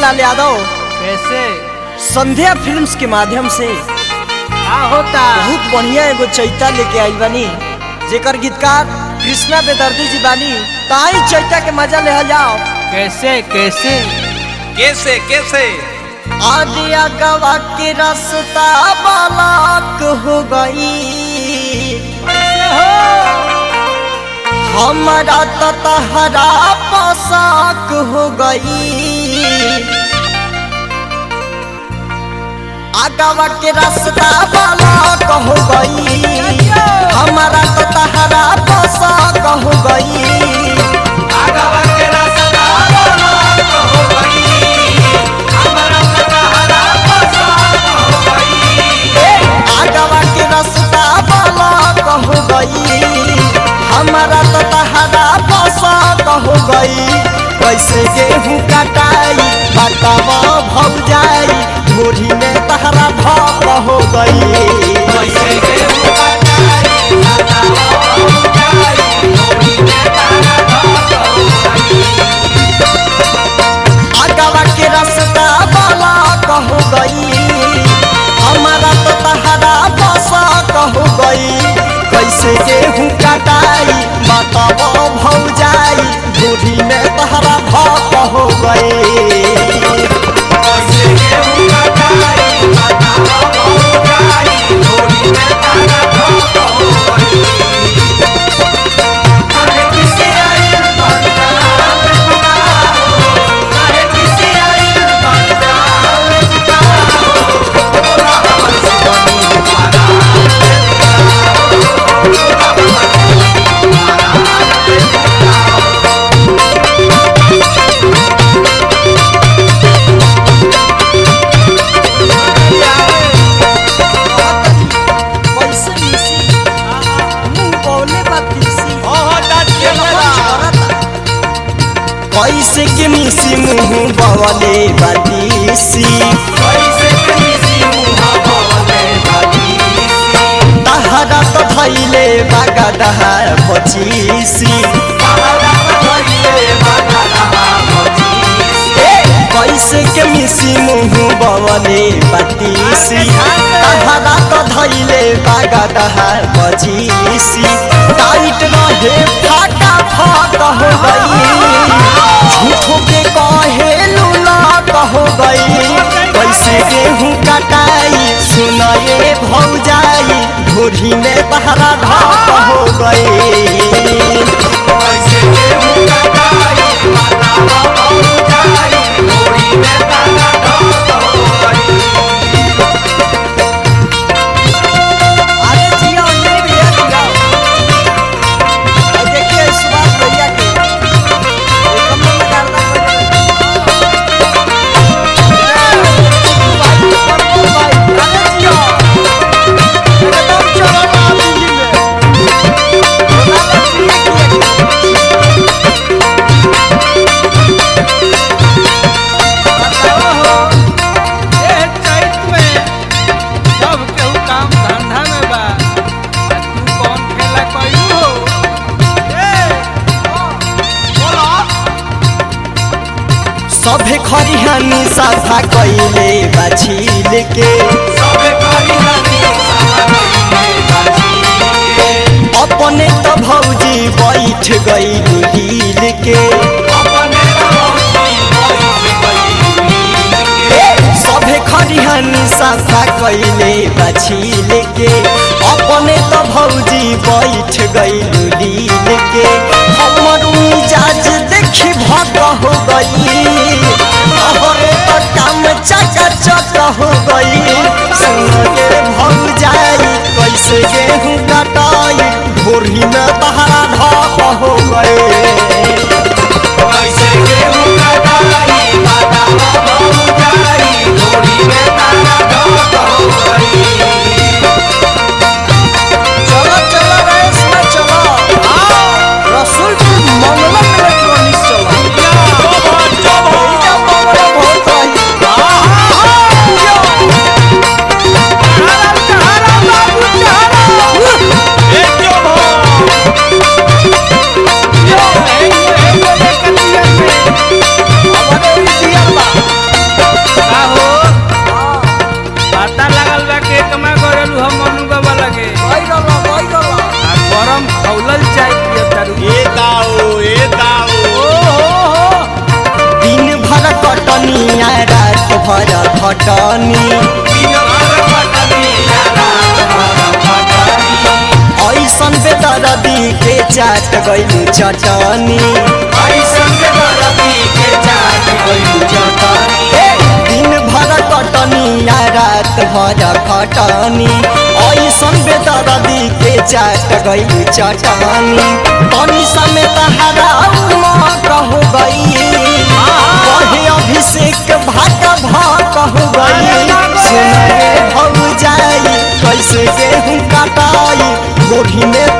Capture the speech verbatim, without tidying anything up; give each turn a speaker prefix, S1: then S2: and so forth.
S1: लाल यादव
S2: कैसे
S1: संध्या फिल्म्स के माध्यम से
S2: क्या होता?
S1: बहुत बढ़िया एगो चैता लेके आई बानी, जेकर गीतकार कृष्णा बेदर्दी जी बानी। ताई चैता के मजा ले जाओ।
S2: कैसे कैसे
S3: कैसे कैसे
S1: आदिया गवा के रास्ता बालाक हो गई,
S2: कैसे हो?
S1: हमारा तो तहरा पोशाक हो गई। आगवा के रास्ता बालाक हो गई, हमारा तो तहरा पोशाक हो गई।
S3: आगवा के रास्ता बालाक हो गई, हमारा तो तहरा पोशाक हो गई।
S1: आगवा के रास्ता बालाक हो गई, हमारा तो तहरा पोशाक हो गई। कैसे गेहूँ कटाई बतावा भौजाई, धोरी में तहरा भाप हो गई।
S3: कैसे गेहूं कटाई बतावा भौजाई, धोरी में तहरा भाप हो गई।
S1: आगवा के रास्ता बालाक हो गई, हमारा तो तहरा पोशाक हो गई। कैसे गेहूँ कटाई बतावा भौजाई, धोरी में तहरा भाप हो गई।
S3: कैसे गेहूं कटाई बतावा भौजाई, धोरी में तहरा भाप हो गई। अरे किसी आई बंदा में पुकारो, अरे किसी आई बंदा में पुकारो, बोला हमर सुबनी मारा में पुकारो, बोला हमर सुबनी मारा में पुकारो।
S1: कैसे मिसी मुंह बोले बतीसी, कैसे के मिसी मुंह बवले बतीसी।
S3: कैसे किसी मुहा बोले बतीसी,
S1: तहरा तो धैले बागा दहा पचीसी।
S3: तहरा धइले बगलहा बतीसी।
S1: कैसे के मिसी मुंह बवले बतीसी, तहरा तो धैले बागा दहा पचीसी। टाइट रहे फाका फाक हो गई, झूठों के कहे लूलाक हो गई। कैसे गेहूँ कटाई सुनाए भौजाई, धोरी में तहरा ढाक हो गई।
S3: कैसे गेहूं कटाई बतावा भौजाई, धोरी में तहरा भाप हो गई।
S1: अरे जिया ये भैया जिया, और देखिए सुभाष भैया के एक कमरे में डालना पड़ेगा। अरे जिया, एकदम चलो ना दिल्ली में। बोला प्रिया
S2: बताओ हो, ए चैत में सब केहू काम धंधा में बा, आ तू कौन खेला कइलू हो? ए बोला
S1: सभे खरिहानी साफा कैले बाछील के,
S3: सबे करी हनी सामने बाजी के।
S1: अपने तो भौजी बैठ गई हिल के।
S3: अपने भौजी बैठ गई के।
S1: सभे खरिहानी साफा कैले बाछील के, अपने तो भौजी बैठ गई लील के। हमर मिजाज देखी भक हो गई, अहरे तो काम चका चक हो गई। संगे भौजाई कैसे गेहूँ कटाई, धोरी में तहरा ढाक हो गई।
S3: कैसे गेहूं कटाई बतावा भौजाई, धोरी में तहरा भाप हो गई।
S1: चलो चलो रेस में चलो, रसूलपुर मंगलम इलेक्ट्रॉनिक्स चलो। एइजा मंगलम बहुत रही। चाट गइलू चटनी
S3: ऐसन के दरदी के चाट गइलू चटनी
S1: दिन भर कटनी या रात भर खटनी ऐसन बेदर्दी के चाट गइलू चटनी तनी समेत हरा कहू गई कहे अभिषेक भाका भाक हो गई सुनाए भौ जाई कैसे गेहूं कटाई गोभी में